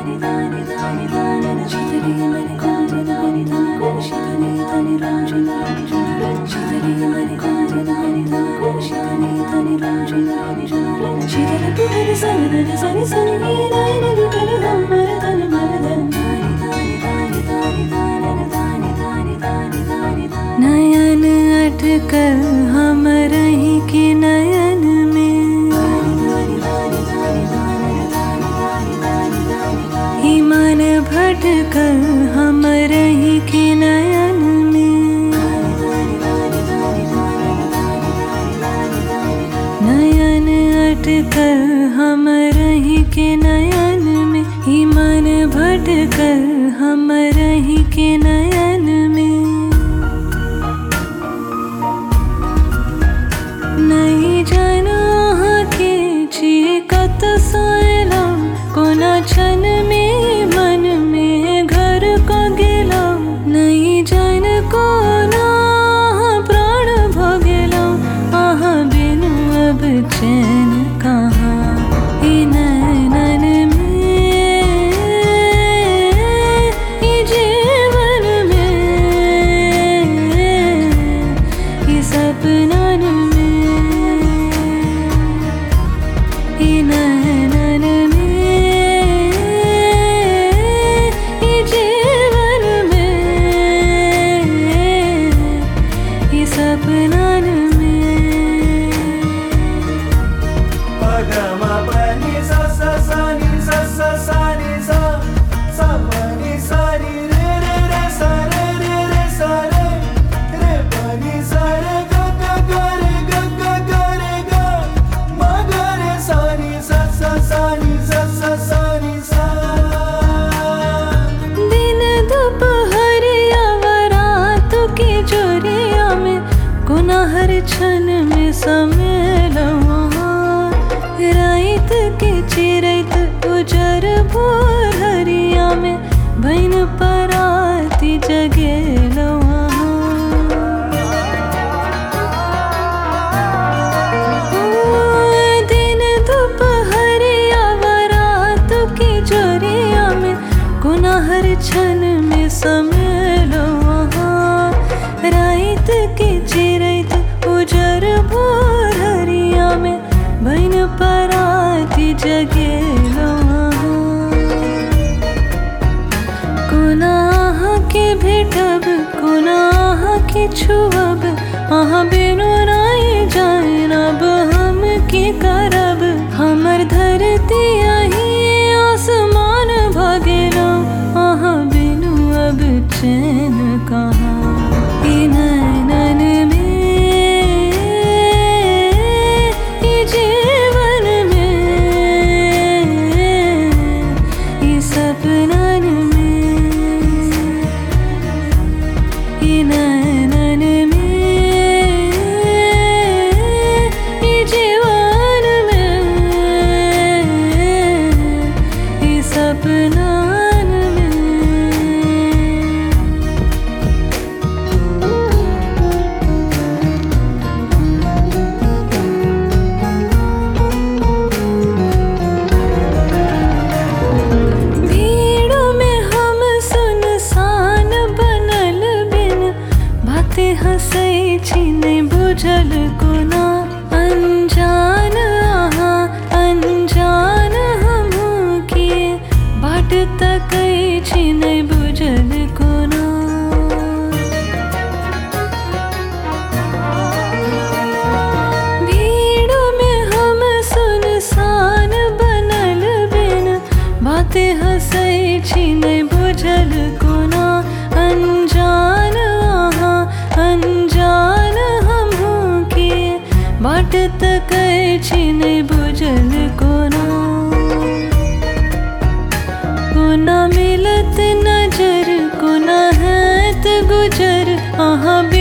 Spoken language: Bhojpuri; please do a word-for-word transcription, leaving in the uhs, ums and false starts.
नयन अटकल हमरा ही के नयन में, ही मन भटकल हमरा ही के नयन में। नयन अटकल हमरा ही के नयन में, ही मन भटकल हमरा ही के नयन में। नहीं जाना के चिकत सोयला कोना क्षण में मन में घर को गेला। नहीं जान कोना प्राण भोगेला, आहा बिनु अब चैन कहाँ ई नैनन में, ई जीवन में, ई सपनन में, ई नैनन में, ई जीवन में, ई सपनन में। Pagama pani sa sa sa ni sa sa sa ni sa sa pani sa ni re re re sa re re re sa re re pani sa re ga ga ga re ga ga ga re ga ma ga re sa ni sa sa sa ni sa sa sa ni sa। दिन दोपहरिया व रात की जोरिया में, गुनाह हर क्षण में समेला। रात के चिरैत उजर भोरहरिया में, भैन पराती जगेला। दिन दोपहरिया व रात की जोरिया में, गुनाह हर क्षण में समेला। रात के चिरैत उजर भोरहरिया में, भैन पराती जगेला। गुनाह के भेटब गुनाह के छुअब, आहा बिनु नाई जानब हम की करब। हमर धरती अही आसमान भगेला, आहा बिनु अब चैन कहाँ ई नैनन में, ई जीवन में, ई सपनन में, ई नैनन में, ई जीवन में, ई सपनन में। भीड़ों में हम सुनसान बनल बिन, बातें हंसै छी नहीं बुझल कोना। अनजान आहा अनजान हमहू किए, बाट तकै छी नहीं बुझल कोना। भीड़ों में हम सुनसान बनल बिन, बातें हंसै छी नहीं बुझल कोना। अनजान आहा अनजान हमहू किए, बाट तकै छी नहीं बुझल कोना। कोना मिलत नजर कोना हैत गुजर, आहा